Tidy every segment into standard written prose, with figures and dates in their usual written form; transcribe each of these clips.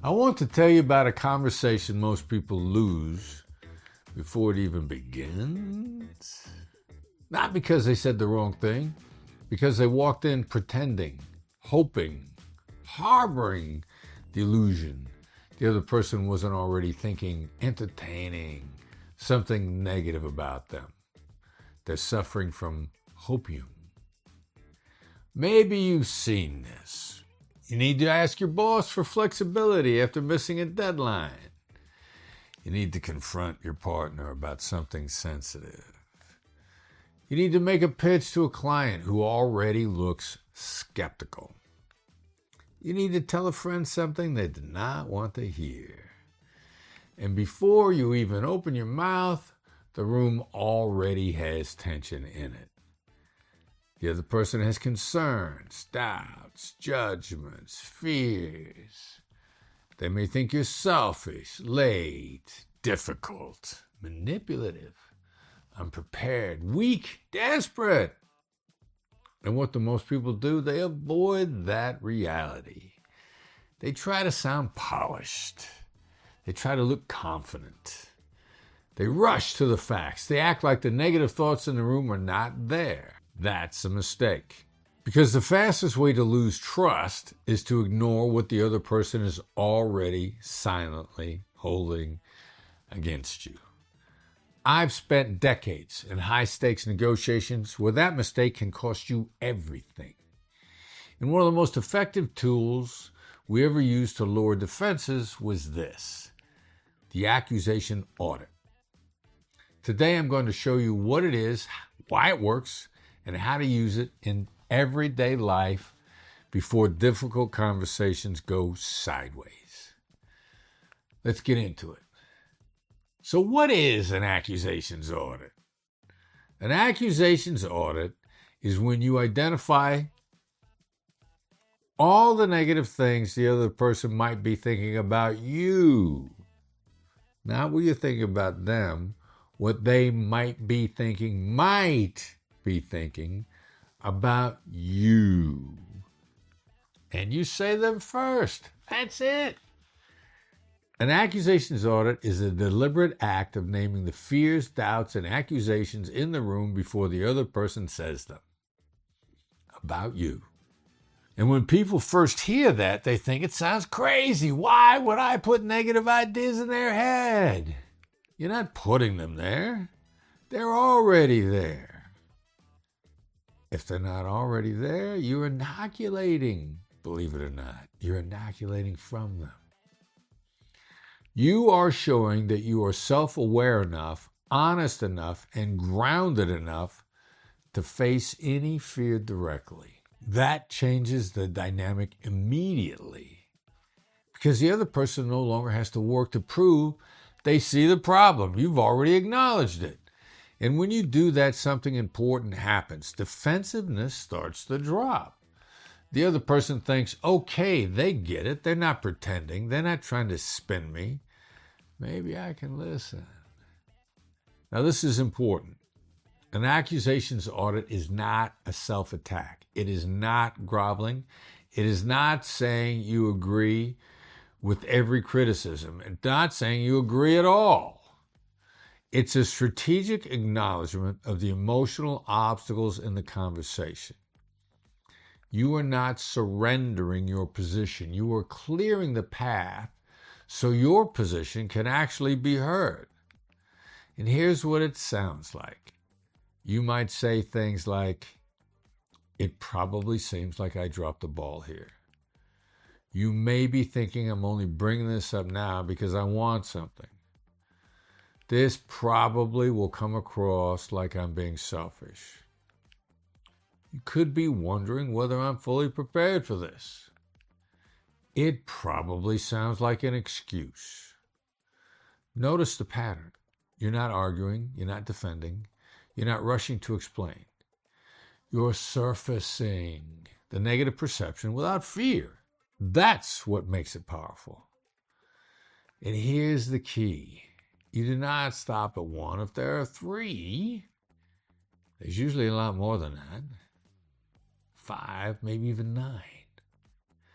I want to tell you about a conversation most people lose before it even begins. Not because they said the wrong thing, because they walked in pretending, hoping, harboring the illusion the other person wasn't already thinking, entertaining something negative about them. They're suffering from hopium. Maybe you've seen this. You need to ask your boss for flexibility after missing a deadline. You need to confront your partner about something sensitive. You need to make a pitch to a client who already looks skeptical. You need to tell a friend something they did not want to hear. And before you even open your mouth, the room already has tension in it. The other person has concerns, doubts, judgments, fears. They may think you're selfish, late, difficult, manipulative, unprepared, weak, desperate. And what do most people do? They avoid that reality. They try to sound polished. They try to look confident. They rush to the facts. They act like the negative thoughts in the room are not there. That's a mistake. Because the fastest way to lose trust is to ignore what the other person is already silently holding against you. I've spent decades in high-stakes negotiations where that mistake can cost you everything. And one of the most effective tools we ever used to lower defenses was this: the accusation audit. Today I'm going to show you what it is, why it works, and how to use it in everyday life before difficult conversations go sideways. Let's get into it. So what is an accusations audit? An accusations audit is when you identify all the negative things the other person might be thinking about you. Not what you're thinking about them, what they might be thinking about you. And you say them first. That's it. An accusations audit is a deliberate act of naming the fears, doubts, and accusations in the room before the other person says them about you. And when people first hear that, they think it sounds crazy. Why would I put negative ideas in their head? You're not putting them there. They're already there. If they're not already there, you're inoculating. Believe it or not, you're inoculating from them. You are showing that you are self-aware enough, honest enough, and grounded enough to face any fear directly. That changes the dynamic immediately, because the other person no longer has to work to prove they see the problem. You've already acknowledged it. And when you do that, something important happens. Defensiveness starts to drop. The other person thinks, okay, they get it. They're not pretending. They're not trying to spin me. Maybe I can listen. Now, this is important. An accusations audit is not a self-attack. It is not groveling. It is not saying you agree with every criticism. It's not saying you agree at all. It's a strategic acknowledgement of the emotional obstacles in the conversation. You are not surrendering your position. You are clearing the path so your position can actually be heard. And here's what it sounds like. You might say things like, it probably seems like I dropped the ball here. You may be thinking I'm only bringing this up now because I want something. This probably will come across like I'm being selfish. You could be wondering whether I'm fully prepared for this. It probably sounds like an excuse. Notice the pattern. You're not arguing. You're not defending. You're not rushing to explain. You're surfacing the negative perception without fear. That's what makes it powerful. And here's the key. You do not stop at one. If there are three, there's usually a lot more than that. 5, maybe even 9.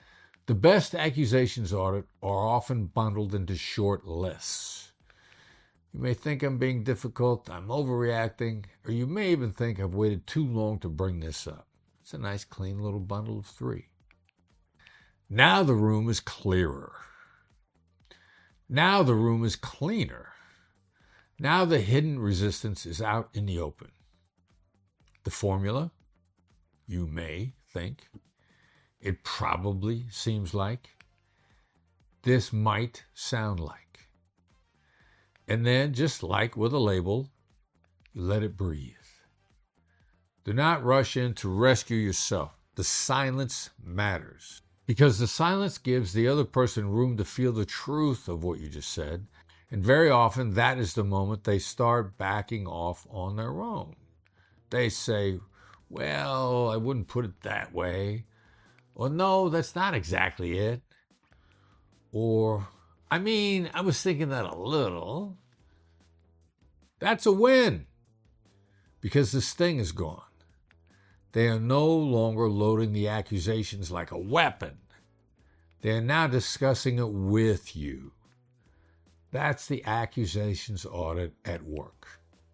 The best accusations audit are often bundled into short lists. You may think I'm being difficult, I'm overreacting, or you may even think I've waited too long to bring this up. It's a nice, clean little bundle of 3. Now the room is clearer. Now the room is cleaner. Now the hidden resistance is out in the open. The formula, you may think, it probably seems like, this might sound like. And then, just like with a label, you let it breathe. Do not rush in to rescue yourself. The silence matters. Because the silence gives the other person room to feel the truth of what you just said. And very often, that is the moment they start backing off on their own. They say, well, I wouldn't put it that way. Or no, that's not exactly it. Or, I was thinking that a little. That's a win. Because the sting is gone. They are no longer loading the accusations like a weapon. They are now discussing it with you. That's the accusations audit at work.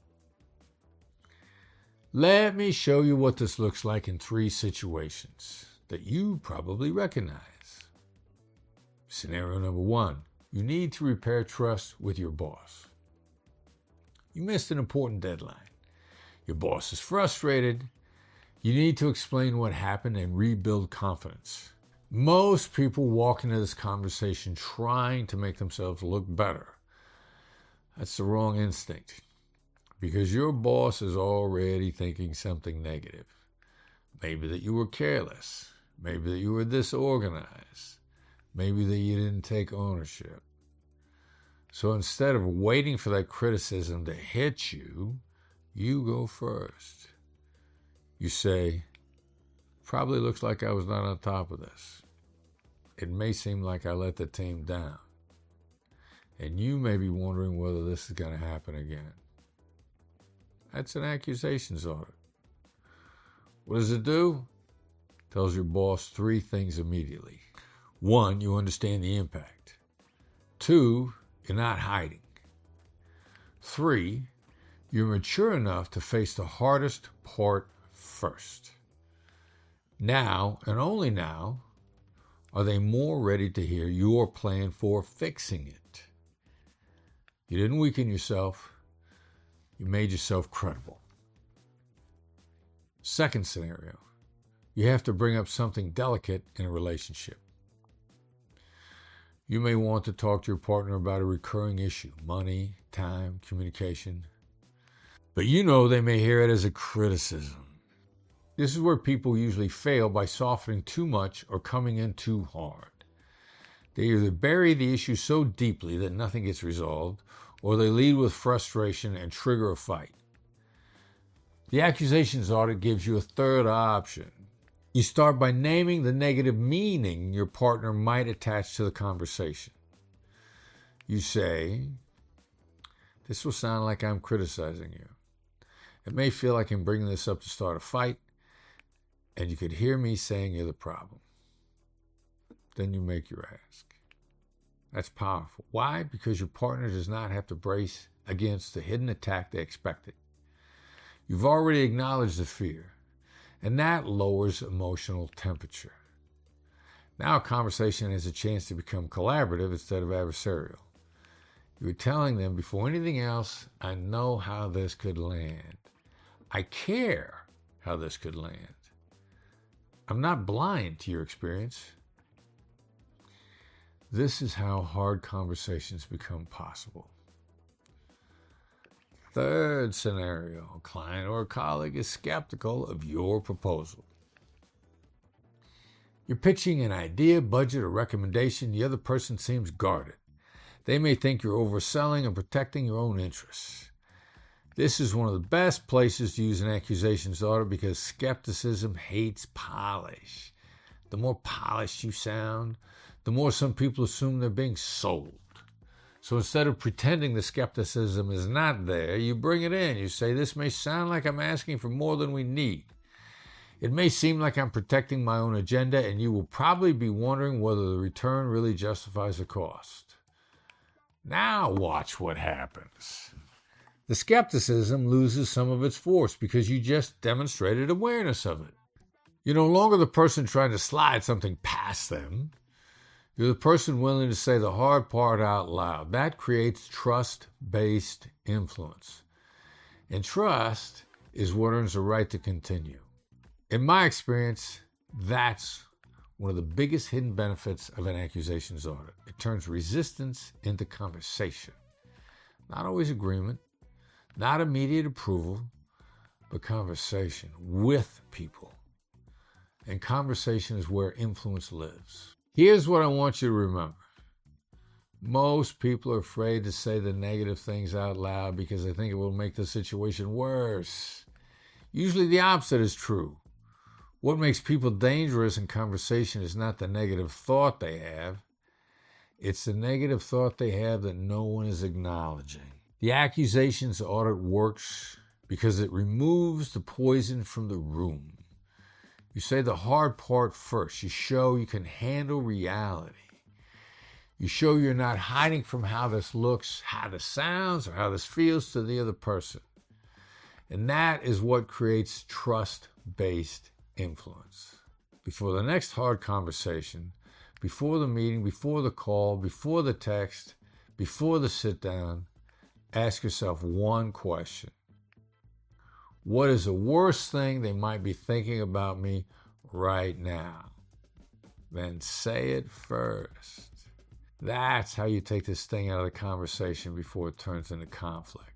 Let me show you what this looks like in 3 situations that you probably recognize. Scenario number 1, you need to repair trust with your boss. You missed an important deadline. Your boss is frustrated. You need to explain what happened and rebuild confidence. Most people walk into this conversation trying to make themselves look better. That's the wrong instinct, because your boss is already thinking something negative. Maybe that you were careless. Maybe that you were disorganized. Maybe that you didn't take ownership. So instead of waiting for that criticism to hit you, you go first. You say, probably looks like I was not on top of this. It may seem like I let the team down. And you may be wondering whether this is going to happen again. That's an accusations audit. What does it do? It tells your boss 3 things immediately. 1, you understand the impact. 2, you're not hiding. 3, you're mature enough to face the hardest part first. Now, and only now, are they more ready to hear your plan for fixing it. You didn't weaken yourself. You made yourself credible. Second scenario, you have to bring up something delicate in a relationship. You may want to talk to your partner about a recurring issue, money, time, communication. But you know they may hear it as a criticism. This is where people usually fail by softening too much or coming in too hard. They either bury the issue so deeply that nothing gets resolved, or they lead with frustration and trigger a fight. The accusations audit gives you a third option. You start by naming the negative meaning your partner might attach to the conversation. You say, this will sound like I'm criticizing you. It may feel like I'm bringing this up to start a fight, and you could hear me saying you're the problem. Then you make your ask. That's powerful. Why? Because your partner does not have to brace against the hidden attack they expected. You've already acknowledged the fear, and that lowers emotional temperature. Now a conversation has a chance to become collaborative instead of adversarial. You're telling them, before anything else, I know how this could land. I care how this could land. I'm not blind to your experience. This is how hard conversations become possible. Third scenario, a client or a colleague is skeptical of your proposal. You're pitching an idea, budget, or recommendation. The other person seems guarded. They may think you're overselling and protecting your own interests. This is one of the best places to use an accusations audit because skepticism hates polish. The more polished you sound, the more some people assume they're being sold. So instead of pretending the skepticism is not there, you bring it in. You say, this may sound like I'm asking for more than we need. It may seem like I'm protecting my own agenda, and you will probably be wondering whether the return really justifies the cost. Now watch what happens. The skepticism loses some of its force because you just demonstrated awareness of it. You're no longer the person trying to slide something past them. You're the person willing to say the hard part out loud. That creates trust-based influence. And trust is what earns the right to continue. In my experience, that's one of the biggest hidden benefits of an accusations audit. It turns resistance into conversation. Not always agreement, not immediate approval, but conversation with people. And conversation is where influence lives. Here's what I want you to remember. Most people are afraid to say the negative things out loud because they think it will make the situation worse. Usually the opposite is true. What makes people dangerous in conversation is not the negative thought they have. It's the negative thought they have that no one is acknowledging. The accusations audit works because it removes the poison from the room. You say the hard part first. You show you can handle reality. You show you're not hiding from how this looks, how this sounds, or how this feels to the other person. And that is what creates trust-based influence. Before the next hard conversation, before the meeting, before the call, before the text, before the sit-down, ask yourself one question. What is the worst thing they might be thinking about me right now? Then say it first. That's how you take this thing out of the conversation before it turns into conflict.